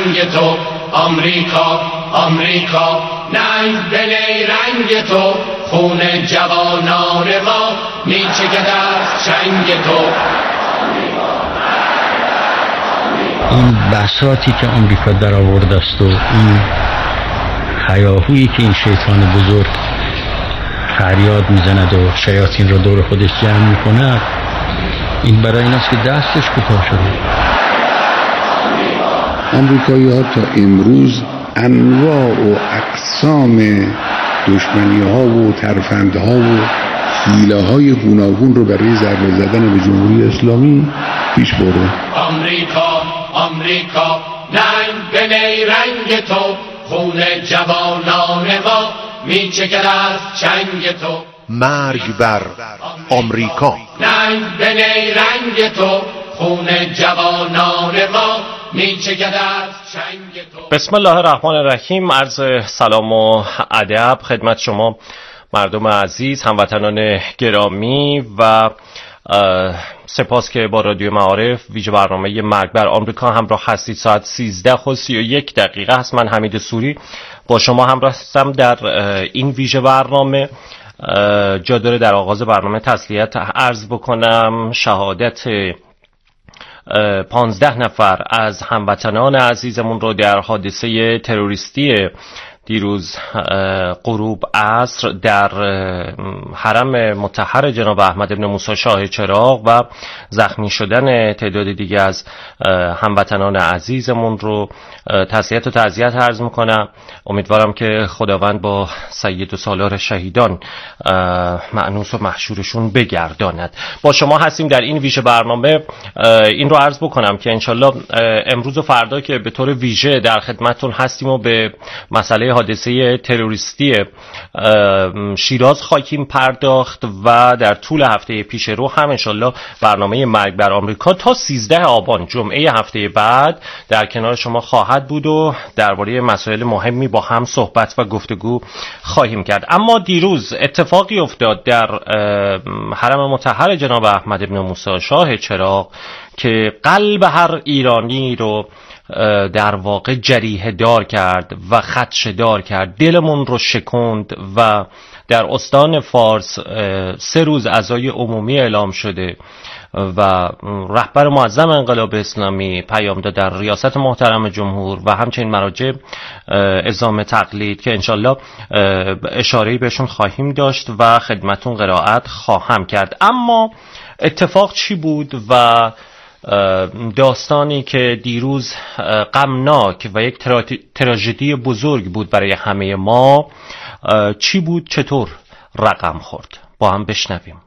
چنگ تو آمریکا آمریکا، ننگ به نیرنگ تو، خون جوانان ما میچکد از چنگ تو. این بساطی که آمریکا در آورده است و این هیاهویی که این شیطان بزرگ فریاد میزند و شیاطین را دور خودش جمع میکند، این برای این است که دستش کوتاه شده. آمریکایی ها تا امروز انواع و اقسام دشمنی ها و ترفندها و حیله های گوناگون رو برای ضربه زدن به جمهوری اسلامی پیش برده. آمریکا آمریکا، ننگ به نیرنگ تو، خون جوانان ما میچکد از چنگ تو. مرگ بر آمریکا. ننگ به نیرنگ تو، خون جوانان ما میچکد از چنگ تو. بسم الله الرحمن الرحیم. عرض سلام و ادب خدمت شما مردم عزیز، هموطنان گرامی و سپاس که با رادیو معارف ویژه برنامه مرگ بر آمریکا همراه هستید. ساعت 13:31 هست. من حمید سوری با شما همراه هستم در این ویژه برنامه. جا داره در آغاز برنامه تسلیت عرض بکنم. شهادت 15 نفر از هموطنان عزیزمون رو در حادثه تروریستی دیروز غروب عصر در حرم مطهر جناب احمد بن موسی شاه چراغ و زخمی شدن تعداد دیگه از هموطنان عزیزمون رو تسلیت و تعزیت عرض میکنم. امیدوارم که خداوند با سید و سالار شهیدان مأنوس و محشورشون بگرداند. با شما هستیم در این ویژه برنامه. این رو عرض بکنم که انشالله امروز و فردا که به طور ویژه در خدمتتون هستیم و به مسئله حادثه تروریستی شیراز خواهیم پرداخت و در طول هفته پیش رو هم انشالله برنامه مرگ بر آمریکا تا 13 آبان جمعه هفته بعد در کنار شما خواهد بود و درباره مسائل مهمی با هم صحبت و گفتگو خواهیم کرد. اما دیروز اتفاقی افتاد در حرم مطهر جناب احمد بن موسی شاه چراغ که قلب هر ایرانی رو در واقع جریحه دار کرد و خدشه دار کرد، دلمون رو شکند و در استان فارس 3 روز عزای عمومی اعلام شده و رهبر معظم انقلاب اسلامی پیامداد در ریاست محترم جمهور و همچنین مراجع اعزام تقلید که انشالله اشاره‌ای بهشون خواهیم داشت و خدمتون قرائت خواهم کرد. اما اتفاق چی بود و داستانی که دیروز غمناک و یک تراژدی بزرگ بود برای همه ما چی بود، چطور رقم خورد؟ با هم بشنویم.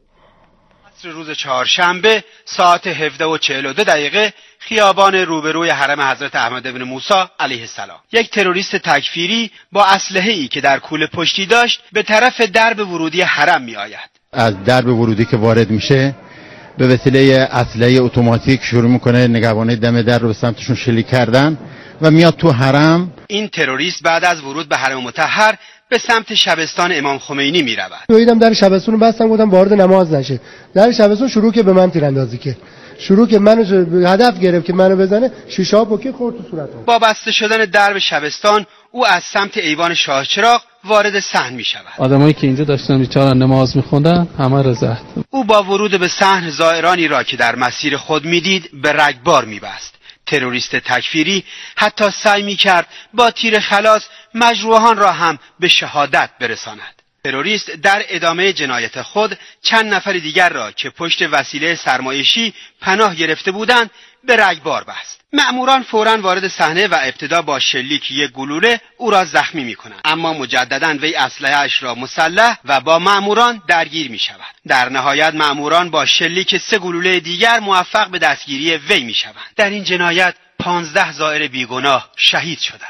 روز چهارشنبه ساعت 17:42 خیابان روبروی حرم حضرت احمد بن موسی علیه السلام یک تروریست تکفیری با اسلحه‌ای که در کوله پشتی داشت به طرف درب ورودی حرم می آید. از درب ورودی که وارد میشه به وسیله اسلحه اتوماتیک شروع میکنه نگهبانای دم در رو به سمتشون شلیک کردن و میاد تو حرم. این تروریست بعد از ورود به حرم مطهر به سمت شبستان امام خمینی میرود. دیدم در شبستون رو بستم، گفتم وارد نماز نشه. در شبستون شروع که به من تیراندازی کرد، شروع که منو هدف گرفت که منو بزنه، شیشه ها پوکی خورد تو صورتم. با بسته شدن درب شبستان او از سمت ایوان شاه چراغ وارد صحن می شود. آدمایی که اینجا داشتن بیچاره نماز می‌خوندن همه را زد. او با ورود به صحن زائرانی را که در مسیر خود میدید به رگبار می‌بست. تروریست تکفیری حتی سعی می‌کرد با تیر خلاص مجروحان را هم به شهادت برساند. تروریست در ادامه جنایت خود چند نفر دیگر را که پشت وسیله سرمایشی پناه گرفته بودند به رگبار بست. مأموران فوراً وارد صحنه و ابتدا با شلیک یک گلوله او را زخمی می‌کنند، اما مجدداً وی اسلحه‌اش را مسلح و با مأموران درگیر می‌شود. در نهایت مأموران با شلیک 3 گلوله دیگر موفق به دستگیری وی می‌شوند. در این جنایت 15 زائر بیگناه شهید شدند.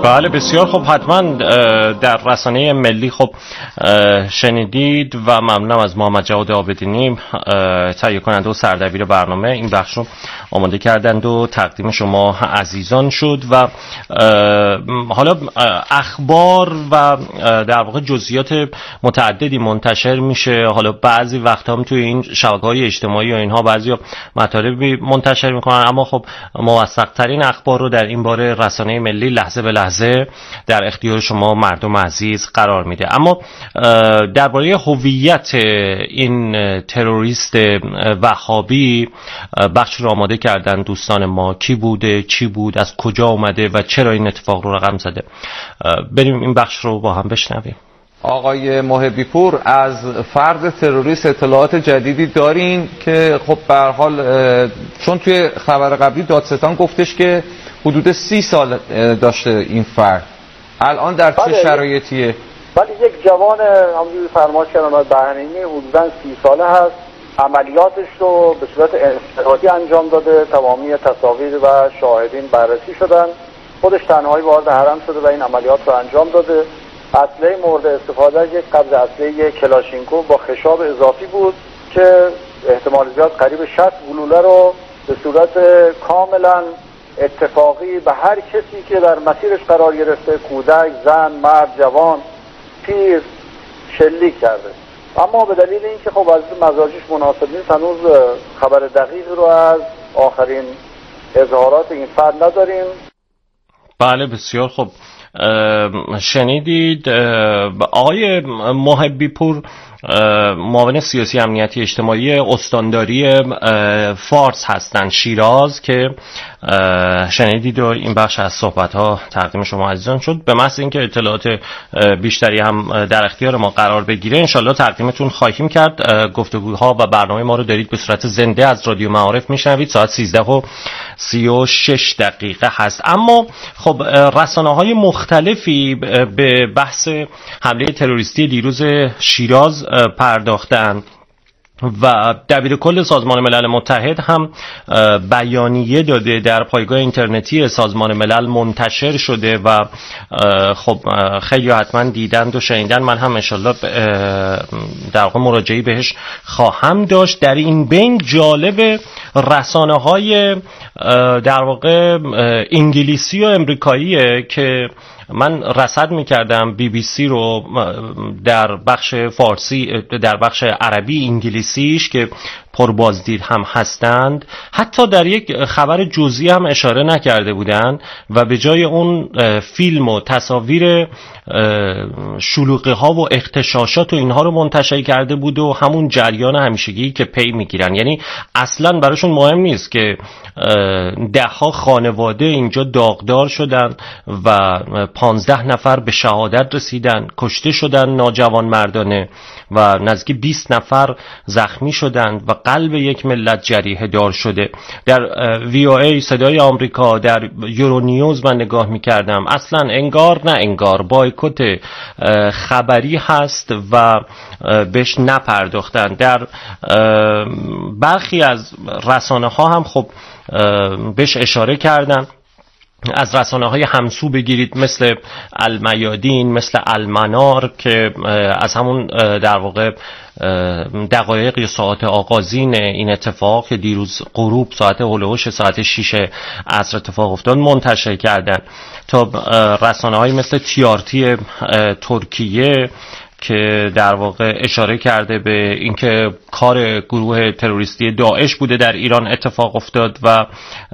بله بسیار خوب. حتما در رسانه ملی خب شنیدید و ممنونم از محمد جواد عابدینی تهیه کننده و سردبیر برنامه. این بخش رو آماده کردند و تقدیم شما عزیزان شد و حالا اخبار و در واقع جزئیات متعددی منتشر میشه. حالا بعضی وقتا هم توی این شبکه‌های اجتماعی و اینها بعضی مطالبی منتشر میکنن، اما خب موثق ترین اخبار رو در این باره رسانه ملی لحظه به لحظه در اختیار شما مردم عزیز قرار میده. اما درباره هویت این تروریست وهابی بخش رو آماده کردن دوستان ما. کی بوده، چی بود، از کجا اومده و چرا این اتفاق رو رقم زده؟ بریم این بخش رو با هم بشنویم. آقای محبی پور، از فرد تروریست اطلاعات جدیدی دارین که خب به هر حال چون توی خبر قبلی دادستان گفتش که حدود 30 سال داشته این فرد، الان در چه شرایطیه؟ ولی یک جوان همونجوری فرمایش کردن آقای بهرینی حدوداً 30 ساله هست. عملیاتش رو به صورت انفرادی انجام داده، تمامی تصاویر و شاهدین بررسی شدن، خودش تنهایی وارد حرم شده و این عملیات رو انجام داده. اسلحه مورد استفاده یک قبض اسلحه کلاشینکوف با خشاب اضافی بود که احتمال زیاد قریب 60 گلوله رو به صورت کاملا اتفاقی به هر کسی که در مسیرش قرار گرفته، کودک، زن، مرد، جوان، پیر، شلیک کرده. اما به دلیل اینکه خب از مزاجش مناسب نیست هنوز خبر دقیق رو از آخرین اظهارات این فرد نداریم. بله بسیار خوب. شنیدید آقای محبی پور، معاون سیاسی امنیتی اجتماعی استانداری فارس هستند شیراز، که شنیدید و این بخش از صحبت‌ها تقدیم شما عزیزان شد. به محض اینکه اطلاعات بیشتری هم در اختیار ما قرار بگیره انشالله تقدیمتون خواهیم کرد. گفتگوها و برنامه ما رو دارید به صورت زنده از رادیو معارف میشنوید. ساعت 13:36 هست. اما خب رسانه‌های مختلفی به بحث حمله تروریستی دیروز شیراز پرداختند و دبیر کل سازمان ملل متحد هم بیانیه داده، در پایگاه اینترنتی سازمان ملل منتشر شده و خب خیلی حتما دیدند و شنیدن. من هم انشالله در واقع مراجعه بهش خواهم داشت. در این بین جالب رسانه‌های در واقع انگلیسی و امریکاییه که من رصد می‌کردم BBC رو در بخش فارسی، در بخش عربی انگلیسیش که پربازدید هم هستند، حتی در یک خبر جزئی هم اشاره نکرده بودند و به جای اون فیلم و تصاویر شلوغی‌ها و اغتشاشات و اینها رو منتشر کرده بود و همون جریان همیشگی که پی میگیرن. یعنی اصلا براشون مهم نیست که ده‌ها خانواده اینجا داغدار شدن و 15 نفر به شهادت رسیدن، کشته شدن ناجوان مردانه و نزدیک 20 نفر زخمی شدند و قلب یک ملت جریحه دار شده. در VOA صدای آمریکا، در یورونیوز من نگاه می‌کردم، اصلا انگار نه انگار بایکوت خبری هست و بهش نپرداختن. در برخی از رسانه‌ها هم خب بهش اشاره کردن. از رسانه‌های همسو بگیرید مثل المیادین، مثل المنار که از همون در واقع دقایق یا ساعت آغازین این اتفاق که دیروز غروب ساعت هولوش ساعت 6 عصر اتفاق افتاد منتشر کردن، تا رسانه‌های مثل TRT ترکیه که در واقع اشاره کرده به اینکه کار گروه تروریستی داعش بوده در ایران اتفاق افتاد و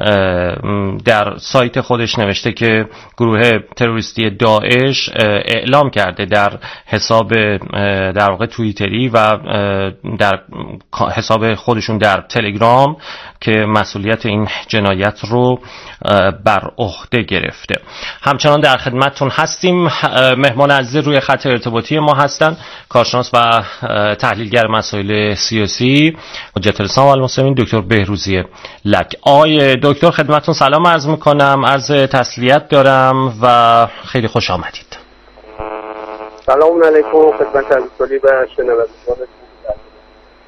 در سایت خودش نوشته که گروه تروریستی داعش اعلام کرده در حساب در واقع توییتری و در حساب خودشون در تلگرام که مسئولیت این جنایت رو بر عهده گرفته. همچنان در خدمتتون هستیم. مهمان عزیز روی خط ارتباطی ما هستند کارشناس و تحلیلگر مسائل سیاسی حجت الاسلام و المسلمین دکتر بهروزی لک. آقای دکتر خدمتتون سلام عرض میکنم، عرض تسلیت دارم و خیلی خوش آمدید. سلام علیکم خدمت عزیزانی و شنوندگان.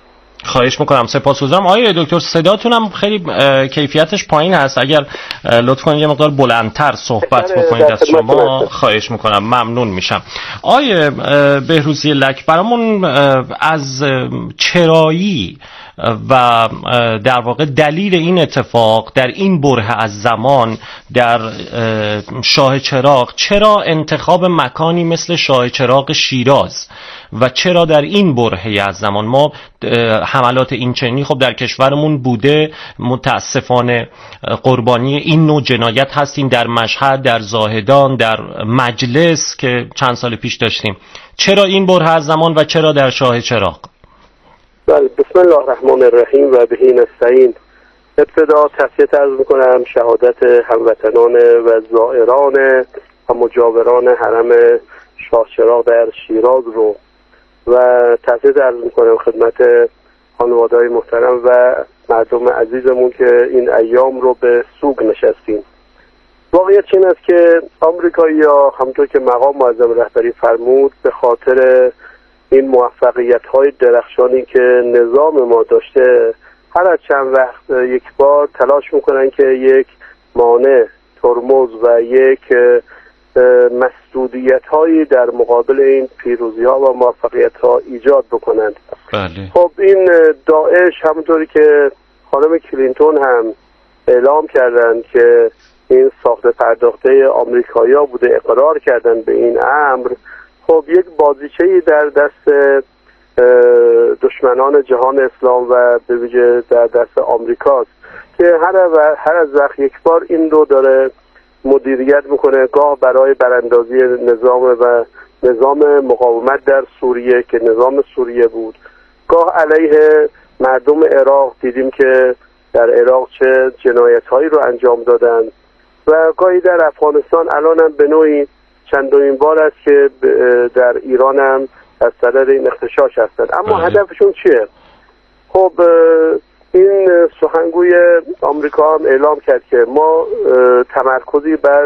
خواهش میکنم، سپاسگزارم. آقای دکتر صداتونم خیلی کیفیتش پایین هست، اگر لطف کنید یه مقدار بلندتر صحبت بکنید از شما خواهش میکنم، ممنون میشم. آقای بهروزی لک، برامون از چرایی و در واقع دلیل این اتفاق در این بره از زمان در شاه چراغ، چرا انتخاب مکانی مثل شاه چراغ شیراز و چرا در این بره از زمان؟ ما حملات این چنینی خب در کشورمون بوده، متاسفانه قربانی این نوع جنایت هستیم در مشهد، در زاهدان، در مجلس که چند سال پیش داشتیم. چرا این بره از زمان و چرا در شاه چراغ؟ بسم الله الرحمن الرحیم و بهی نستعین. ابتدا تسلیت عرض میکنم شهادت هموطنان و زائران و مجاوران حرم شاه چراغ در شیراز رو و تسلیت عرض میکنم خدمت خانواده‌های محترم و مردم عزیزمون که این ایام رو به سوگ نشستیم. واقعیت این است که آمریکایی‌ها همونطور که مقام معظم رهبری فرمود به خاطر این موفقیت‌های درخشانی که نظام ما داشته هر از چند وقت یک بار تلاش میکنن که یک مانع، ترمز و یک مسدودیت‌هایی در مقابل این پیروزی‌ها و موفقیت‌ها ایجاد بکنند. بله. خب این داعش همونطوری که خانم کلینتون هم اعلام کردند که این ساخته پرداخته آمریکایی‌ها بوده، اقرار کردن به این امر. خب یک بازیچه‌ای در دست دشمنان جهان اسلام و به ویژه در دست آمریکاست که هر از وقت یک بار این رو داره مدیریت میکنه، گاه برای براندازی نظام مقاومت در سوریه که نظام سوریه بود، گاه علیه مردم عراق، دیدیم که در عراق چه جنایت‌هایی رو انجام دادن، و گاهی در افغانستان الان هم به نوعی چندمین بار است که در ایران هم از صدر این اغتشاش هستند. اما هدفشون چیه؟ خب این سخنگوی آمریکا هم اعلام کرد که ما تمرکزی بر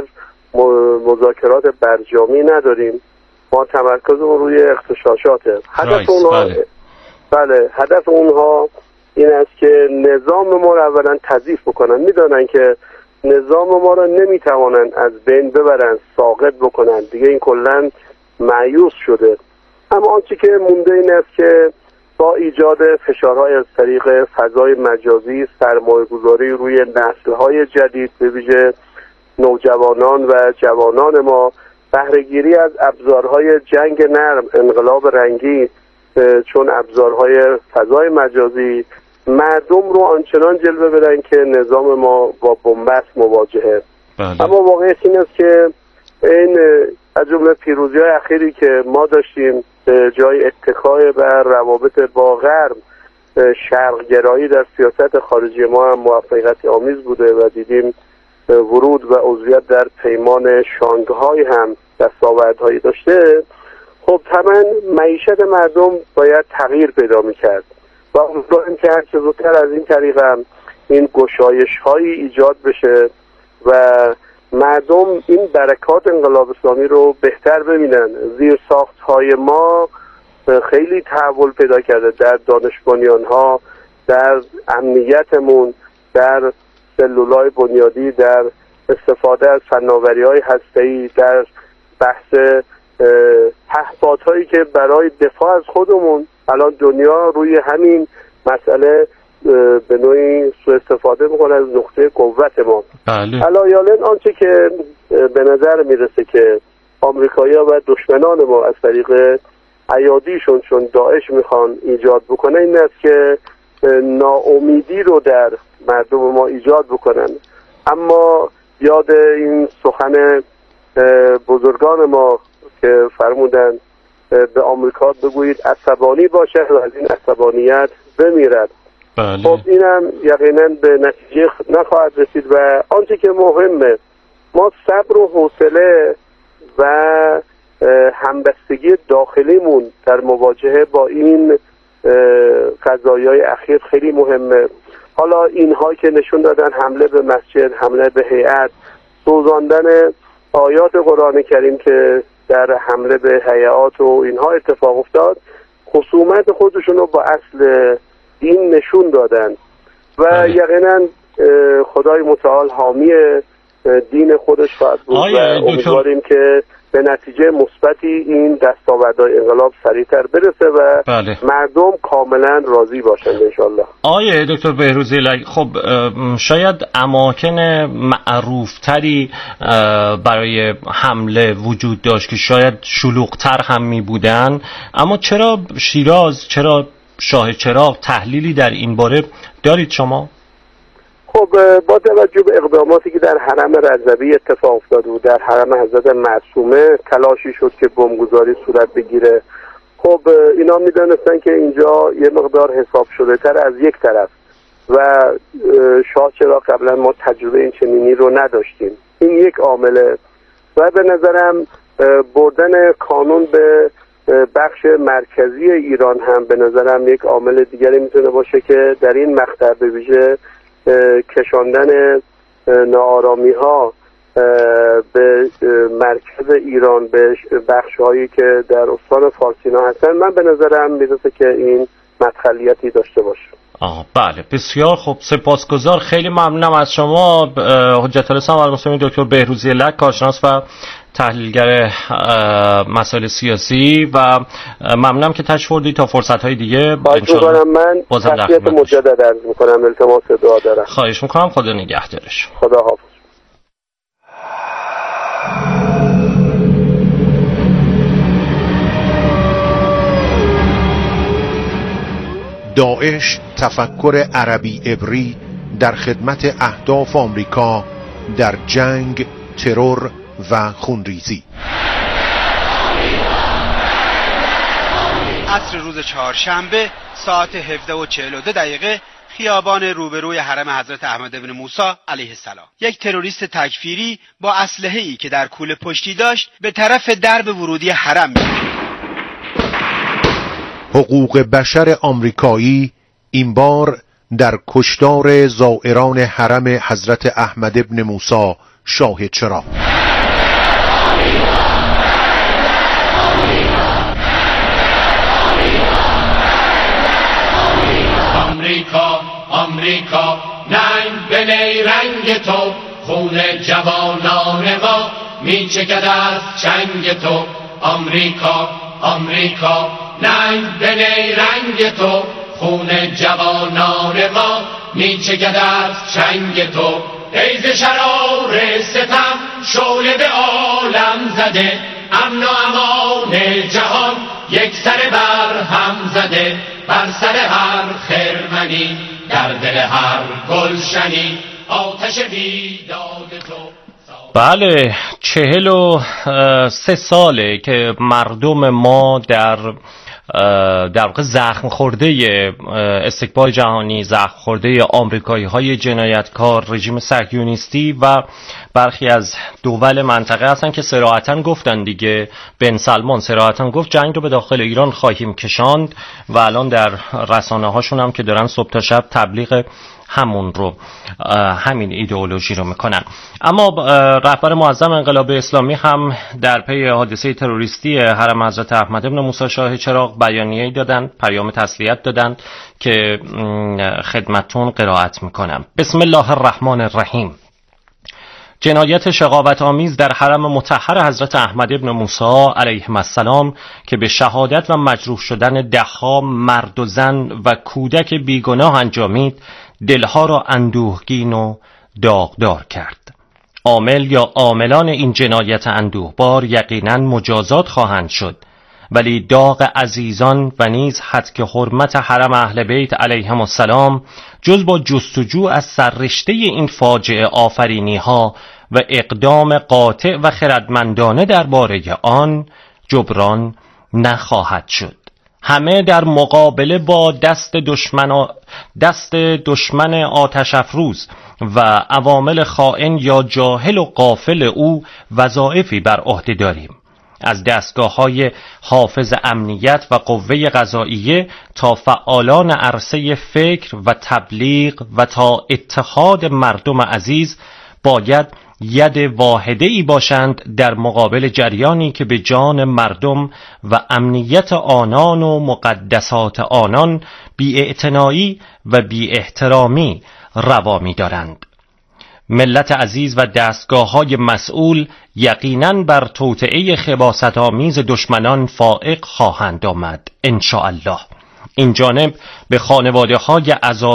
مذاکرات برجامی نداریم، ما تمرکزمون روی اغتشاشاته. هدف اونها بله، هدف اونها این است که نظام ما رو اولا تضعیف بکنن. میدونن که نظام ما رو نمیتوانن از بین ببرن، ساقط بکنن، دیگه این کلن مایوس شده. اما آنچه که مونده این است که با ایجاد فشارهای از طریق فضای مجازی، سرمایه‌گذاری روی نسل‌های جدید به ویژه نوجوانان و جوانان ما، بهره‌گیری از ابزارهای جنگ نرم، انقلاب رنگی چون ابزارهای فضای مجازی، مردم رو آنچنان جلوه بدن که نظام ما با بنبست مواجهه. اما واقعیت این است که این از جمله پیروزی‌های اخیری که ما داشتیم جای اتکای بر روابط با غرب، شرق‌گرایی در سیاست خارجی ما هم موفقیت آمیز بوده و دیدیم ورود و عضویت در پیمان شانگهای هم دستاوردهایی داشته. خب طبعا معیشت مردم باید تغییر پیدا می‌کرد و امیدواریم که هرچه زودتر از این طریق هم این گشایش‌هایی ایجاد بشه و مردم این برکات انقلاب اسلامی رو بهتر ببینن. زیرساخت‌های ما خیلی تحول پیدا کرده در دانش بنیان‌ها، در امنیتمون، در سلولای بنیادی، در استفاده از فناوری‌های هسته‌ای، در بحث پهپادهایی که برای دفاع از خودمون الان دنیا روی همین مسئله به نوعی سوء استفاده میکنه از نقطه قوت ما. علایالن آنچه که به نظر میرسه که آمریکایی‌ها و دشمنان ما از طریق ایادیشون چون داعش میخوان ایجاد بکنه این است که ناامیدی رو در مردم ما ایجاد بکنن. اما یاد این سخن بزرگان ما که فرمودن به آمریکا بگویید عصبانی باشد و از این عصبانیت بمیرد. خب اینم یقینا به نتیجه نخواهد رسید و آنچه که مهمه ما صبر و حوصله و همبستگی داخلیمون در مواجهه با این قضایای اخیر خیلی مهمه. حالا اینها که نشون دادن حمله به مسجد، حمله به هیئت، سوزاندن آیات قرآن کریم که در حمله به هیئات و اینها اتفاق افتاد، خصومت خودشون رو با اصل دین نشون دادن و یقینا خدای متعال حامی دین خودش خواهد بود و امیدواریم که به نتیجه مثبتی این دستاوردهای انقلاب سریعتر برسه و مردم کاملا راضی باشند انشالله. آیه دکتر بهروزی لک، خب شاید اماکن معروفتری برای حمله وجود داشت که شاید شلوغتر هم می بودن، اما چرا شیراز، چرا شاه چراغ؟ تحلیلی در این باره دارید شما؟ خب با توجه به اقداماتی که در حرم رضوی اتفاق افتاد و در حرم حضرت معصومه تلاشی شد که بمبگذاری صورت بگیره، خب اینا میدونستن که اینجا یه مقدار حساب شده تر از یک طرف و شاه چراغ قبلا ما تجربه این چنینی رو نداشتیم. این یک عامله و به نظرم بردن کانون به بخش مرکزی ایران هم به نظرم یک عامل دیگری میتونه باشه که در این مقطع به ویژه کشاندن ناآرامی ها به مرکز ایران، به بخش هایی که در استان فارسینا هستن، من به نظرم میرسه که این مدخلیتی داشته باشه. بله، بسیار خوب، سپاسگزار، خیلی ممنونم از شما حجت الاسلام و المسلمین دکتر بهروزی لک، کارشناس و تحلیلگر مسائل سیاسی، و ممنونم که تشریف آوردید. تا فرصت‌های دیگه انشاءالله من تحیت مجدد عرض می‌کنم، التماس دعا دارم. خواهش می‌کنم، خدا نگهدارش. خدا حافظ. داعش تفکر عربی عبری در خدمت اهداف آمریکا در جنگ، ترور و خونریزی. عصر روز چهارشنبه ساعت 17:42 خیابان روبروی حرم حضرت احمد بن موسی علیه السلام، یک تروریست تکفیری با اسلحه‌ای که در کوله پشتی داشت به طرف درب ورودی حرم می‌رفت. حقوق بشر آمریکایی این بار در کشتار زائران حرم حضرت احمد بن موسی شاه چراغ. آمریکا آمریکا ننگ به نیرنگ تو، خون جوانان ما میچکد از چنگ تو. آمریکا آمریکا ننگ به نیرنگ تو، خون جوانان ما میچکد از چنگ تو. ای ز شرار ستم شعله به عالم زده، امن و امان جهان یک سر بر هم زده. بر سر هر خرمنی، در دل هر گلشنی، آتش بیداد تو. بله، 43 ساله که مردم ما در واقع زخم خورده استکبار جهانی، زخم خورده آمریکایی های جنایتکار، رژیم صهیونیستی و برخی از دول منطقه هستن که صراحتاً گفتن دیگه. بن سلمان صراحتاً گفت جنگ رو به داخل ایران خواهیم کشاند و الان در رسانه هاشون هم که دارن صبح تا شب تبلیغ همین ایدئولوژی رو میکنن. اما رهبر معظم انقلاب اسلامی هم در پی حادثه تروریستی حرم حضرت احمد بن موسی شاه چراغ بیانیه‌ای دادن، پیام تسلیت دادن که خدمتتون قرائت میکنم. بسم الله الرحمن الرحیم. جنایت شقاوت آمیز در حرم مطهر حضرت احمد بن موسی علیه السلام که به شهادت و مجروح شدن ده‌ها مرد و زن و کودک بیگناه انجامید، دلها را اندوهگین و داغدار کرد. عامل یا عاملان این جنایت اندوهبار یقیناً مجازات خواهند شد، ولی داغ عزیزان و نیز هتک حرمت حرم اهل بیت علیهم السلام جز با جستجو از سررشته این فاجعه آفرینی ها و اقدام قاطع و خردمندانه درباره آن جبران نخواهد شد. همه در مقابله با دست دشمن آتش افروز و عوامل خائن یا جاهل و غافل او وظایفی بر عهده داریم. از دستگاه‌های حافظ امنیت و قوه قضاییه تا فعالان عرصه فکر و تبلیغ و تا اتحاد مردم عزیز باید ید واحده‌ای باشند در مقابل جریانی که به جان مردم و امنیت آنان و مقدسات آنان بی‌اعتنایی و بی‌احترامی روا می‌دارند. ملت عزیز و دستگاه‌های مسئول یقیناً بر توطئه خباثت‌آمیز دشمنان فائق خواهند آمد انشاءالله. این جانب به خانواده‌های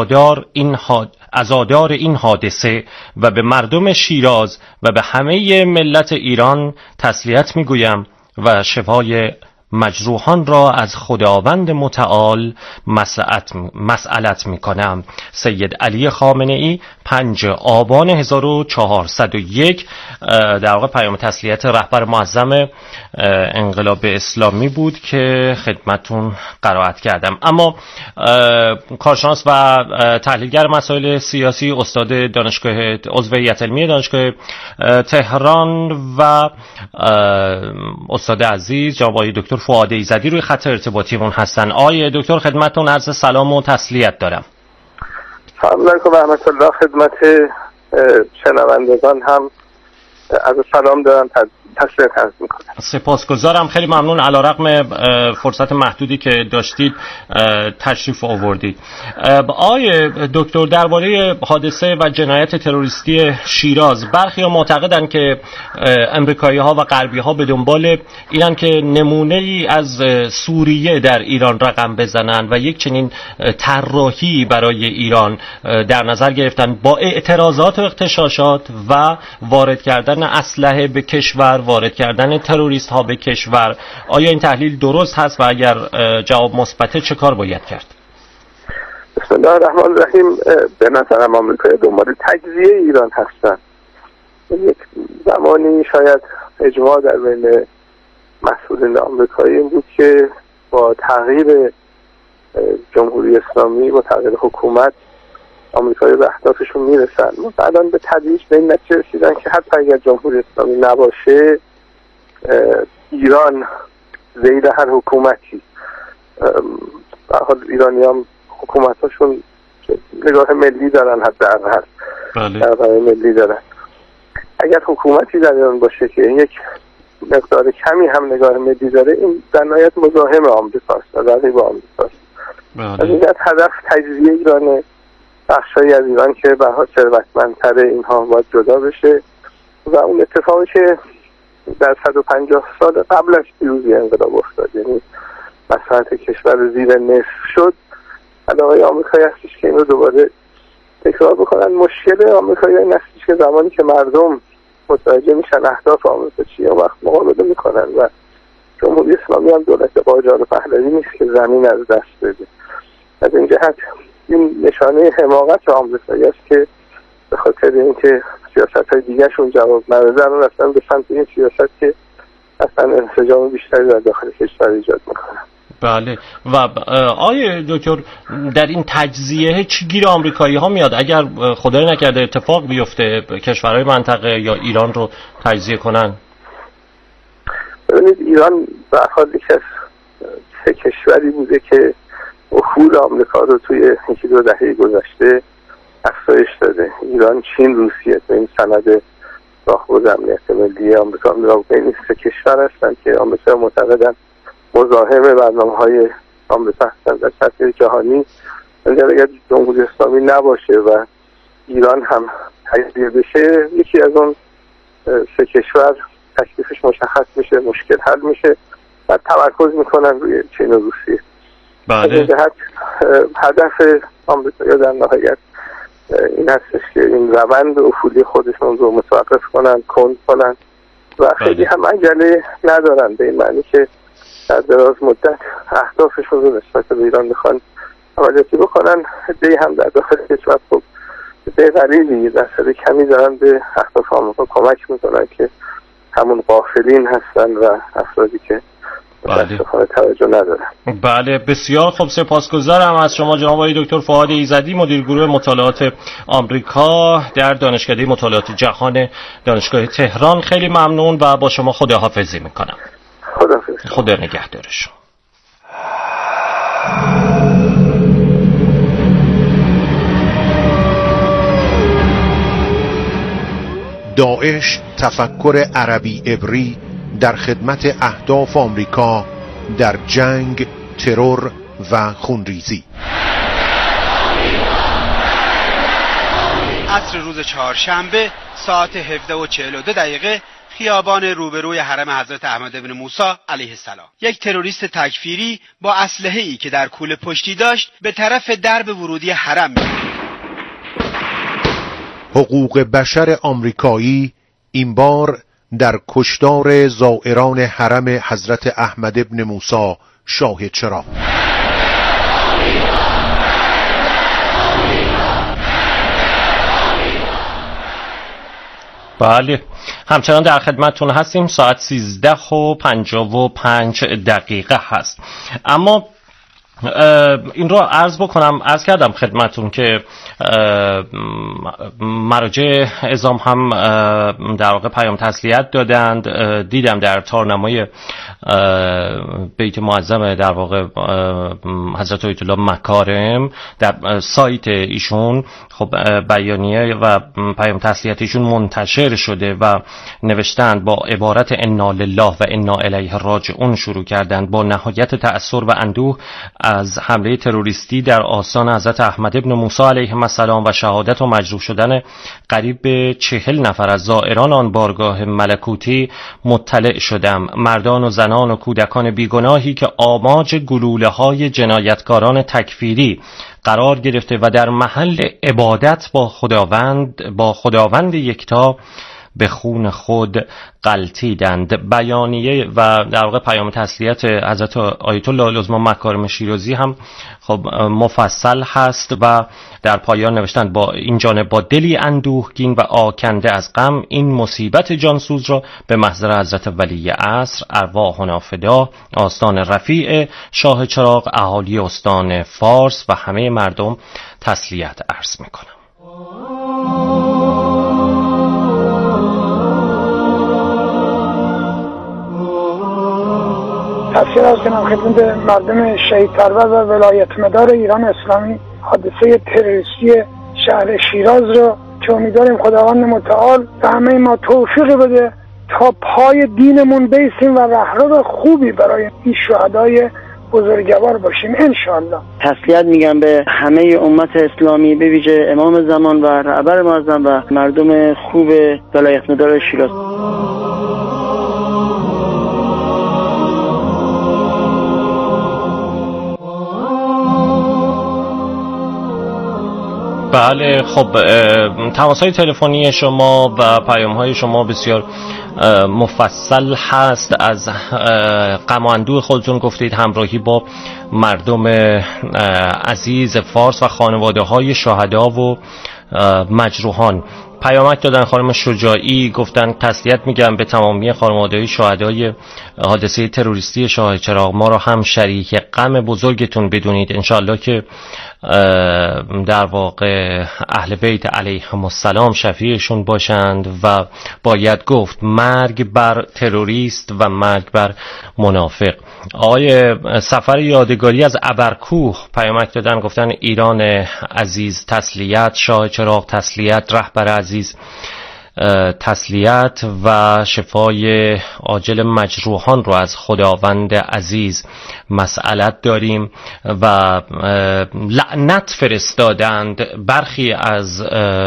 عزادار این حادثه و به مردم شیراز و به همه ملت ایران تسلیت می‌گویم و شفای مجروحان را از خداوند متعال مسئلت می‌کنم. سید علی خامنه‌ای 5 آبان 1401 در واقع پیام تسلیت رهبر معظم انقلاب اسلامی بود که خدمتون قرائت کردم. اما کارشناس و تحلیلگر مسائل سیاسی، استاد دانشگاه عضو هیئت علمی دانشگاه تهران و استاد عزیز جناب آقای دکتر فؤاد ایزدی روی خط ارتباطیمون هستن. آقای دکتر خدمتتون عرض سلام و تسلیت دارم. سلام علیکم و رحمت الله. خدمت شنوندگان هم از سلام دارم، تسلیت عرض میکنم. سپاسگزارم، خیلی ممنون. علیرغم فرصت محدودی که داشتید تشریف آوردید. آقای دکتر، درباره حادثه و جنایت تروریستی شیراز برخی معتقدند که امریکایی‌ها و غربی‌ها به دنبال اینن که نمونه‌ای از سوریه در ایران رقم بزنند و یک چنین طراحی برای ایران در نظر گرفتن با اعتراضات و اغتشاشات و وارد کردن اسلحه به کشور، وارد کردن تروریست ها به کشور. آیا این تحلیل درست هست و اگر جواب مثبته چه کار باید کرد؟ بسم الله الرحمن الرحیم. به نظرم آمریکا دنبال تجزیه ایران هستن. یک زمانی شاید اجماع در بین مسئولین آمریکایی این بود که با تغییر جمهوری اسلامی، با تغییر حکومت، آمریکایی به اهدافشون میرسن. الان به تدریج به این نتیجه رسیدن که حتی اگر جمهوری اسلامی نباشه، ایران زیر هر حکومتی، به حال ایرانی هم حکومتاشون نگاه ملی دارن، حداقل نگاه ملی دارن. اگر حکومتی در ایران باشه که یک مقدار کمی هم نگاه ملی داره، این در نهایت مزاحم آمریکاست و رقیب آمریکاست. از این هدف تجزیه ایرانه، بخشایی از ایران که به حال ثروتمندتر اینها باید جدا بشه و اون اتفاقی که در 150 سال قبل از پیروزی انقلاب افتاد، یعنی مساحت کشور زیر نصف شد، علاقه آمریکایی هستش که این رو دوباره تکرار بکنن. مشکل آمریکایی این هستش که زمانی که مردم متوجه میشن اهداف آمریکا چیه، وقت مقابله میکنن و جمهوری اسلامی هم دولت قاجار و پهلوی نیست که زمین از دست بده. از این جهت این نشانه حماقت آمریکایی است که به خاطر اینکه سیاست‌های دیگه‌شون جواب نداده رو رفتن به سمت این سیاست که اصلا انسجام بیشتری در داخل کشور ایجاد میکنه. بله. و آقای دکتر، در این تجزیه چی گیر آمریکایی ها میاد اگر خدای نکرده اتفاق بیفته کشورهای منطقه یا ایران رو تجزیه کنن؟ ببینید، ایران به حال یکی از 3 کشوری بوده که افول آمریکا رو توی 1-2 دهه گذشته افزایش داده. ایران، چین، روسیه تو این سند راهبرد امنیت ملی آمریکا این 3 کشور هستن که آمریکا معتقدن مزاحم برنامه‌های آمریکا هستن در سطح جهانی. اگر جمهوری اسلامی نباشه و ایران هم تجزیه بشه، یکی از اون 3 کشور تکلیفش مشخص میشه، مشکل حل میشه و تمرکز میکنن روی چین و روسیه. بله. هدف آمریکا در نهایت این هستش که این روند افولی خودشون رو متوقف کنن، کند کنن و خیلی هم عجله ندارن، به این معنی که در دراز مدت اهدافشون رو نسبت به ایران میخوان عملیاتی بکنن. دی هم در داخل کشور خب به غریبی درصد کمی دارن به اهداف آمریکا کمک میکنن که همون غافلین هستن و افرادی که متاسفانه توجه ندارن. بله، بسیار خوب. سپاسگزارم از شما جناب آقای دکتر فؤاد ایزدی، مدیر گروه مطالعات آمریکا در دانشکده مطالعات جهان دانشگاه تهران. خیلی ممنون و با شما خداحافظی میکنم. خدا نگهدارش. داعش تفکر عربی عبری در خدمت اهداف آمریکا در جنگ، ترور و خونریزی. عصر روز چهارشنبه ساعت 17:42 خیابان روبروی حرم حضرت احمد بن موسی علیه السلام، یک تروریست تکفیری با اسلحه‌ای که در کوله پشتی داشت به طرف درب ورودی حرم می‌رفت. حقوق بشر آمریکایی این بار در کشتار زائران حرم حضرت احمد بن موسی شاهد چراغ. بله، همچنان در خدمتتون هستیم. ساعت 13:55 هست. اما این رو عرض کردم خدمتون که مراجع اعظام هم در واقع پیام تسلیت دادند. دیدم در تارنمای بیت معظم در واقع حضرت آیت الله مکارم در سایت ایشون خب بیانیه و پیام تسلیت ایشون منتشر شده و نوشتند با عبارت انا لله و انا الیه راجعون شروع کردند. با نهایت تأثر و اندوه از حمله تروریستی در آستان حضرت احمد بن موسی علیه السلام و شهادت و مجروح شدن قریب به 40 نفر از زائران آن بارگاه ملکوتی مطلع شدم. مردان و زنان و کودکان بیگناهی که آماج گلوله‌های جنایتکاران تکفیری قرار گرفته و در محل عبادت با خداوند یکتا به خون خود غلطیدند. بیانیه و در واقع پیام تسلیت حضرت آیت الله العظمی مکارم شیرازی هم خب مفصل هست و در پایان نوشتند با این جانب با دلی اندوهگین و آکنده از غم این مصیبت جانسوز را به محضر حضرت ولی عصر ارواحنا فدا، آستان رفیع شاه چراغ، اهالی استان فارس و همه مردم تسلیت عرض میکنم. تفسیر از کنم خدمت مردم شهید پرور و ولایت مدار ایران اسلامی حادثه تروریستی شهر شیراز را که امیدواریم خداوند متعال به همه ما توفیق بده تا پای دینمون بیسیم و رهرو خوبی برای این شهدای بزرگوار باشیم انشاءالله. تسلیت میگم به همه امت اسلامی، به ویژه امام زمان و رهبر معظم و مردم خوب ولایت مدار شیراز. بله، خب تماس‌های تلفنی شما و پیام‌های شما بسیار مفصل هست. از غم و اندوه خودتون گفتید، همراهی با مردم عزیز فارس و خانواده‌های شهدا و مجروحان. پیامک دادن خانم شجاعی، گفتن تسلیت میگم به تمامی خانواده شهدای حادثه تروریستی شاه چراغ، ما را هم شریک غم بزرگتون بدونید. انشالله که در واقع اهل بیت علیهم السلام شفیعشون باشند و باید گفت مرگ بر تروریست و مرگ بر منافق. آقای سفر یادگاری از ابرکوه پیامک دادن، گفتن ایران عزیز تسلیت، شاه چراغ تسلیت، رهبر عزیز تسلیت و شفای عاجل مجروحان رو از خداوند عزیز مسئلت داریم. و لعنت فرستادند برخی از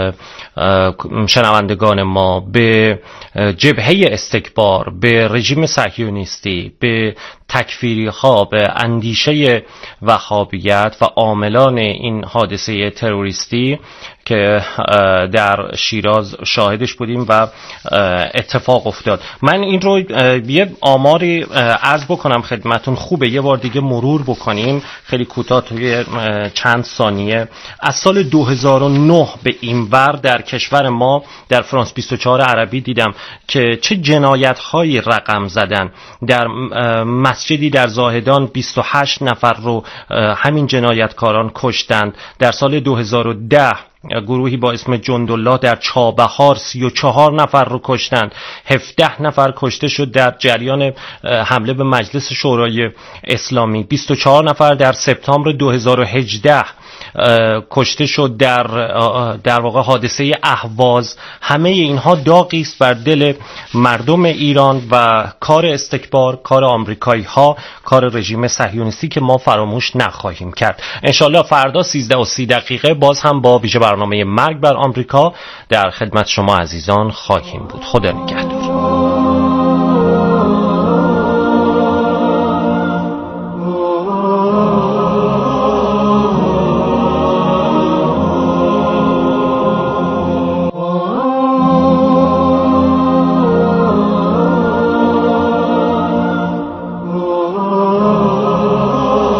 شنوندگان ما به جبهه استکبار، به رژیم صهیونیستی، به تکفیری ها، به اندیشه وهابیت و عاملان این حادثه تروریستی که در شیراز شاهدش بودیم و اتفاق افتاد. من این رو یه آماری عرض بکنم خدمتون، خوبه یه بار دیگه مرور بکنیم خیلی کوتاه توی چند ثانیه. از سال 2009 به این ور در کشور ما در فرانس 24 عربی دیدم که چه جنایت هایی رقم زدن. در مسجدی در زاهدان 28 نفر رو همین جنایتکاران کشتند. در سال 2010 گروهی با اسم جندالله در چابهار 34 نفر رو کشتند. 17 نفر کشته شد در جریان حمله به مجلس شورای اسلامی. 24 نفر در سپتامبر 2018 کشته شد در واقع حادثه اهواز، همه اینها داغی است بر دل مردم ایران و کار استکبار، کار آمریکایی ها، کار رژیم صهیونیستی که ما فراموش نخواهیم کرد. انشالله فردا 13:30 باز هم با ویژه برنامه مرگ بر آمریکا در خدمت شما عزیزان خواهیم بود. خدا نگهدار.